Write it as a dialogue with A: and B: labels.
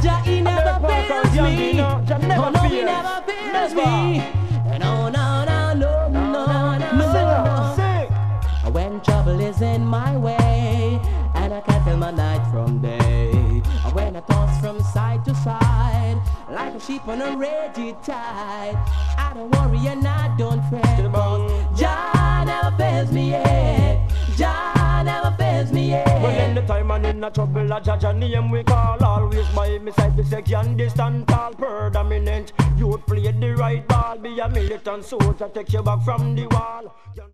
A: Jah, he never fails me. Oh no, he never fails me. No, no, no, no, no, no, no. When trouble is in my way, and I can't tell my night from day. When I toss from side to side, like a sheep on a raging tide, I don't worry and I don't fret, 'cause Jah never fails me yet. Jah never fails me yet.
B: Well, in the time and in the trouble, a Jah name we call. Always by my side, the section distant, tall, predominant. You play the right ball, be a militant soldier, take you back from the wall.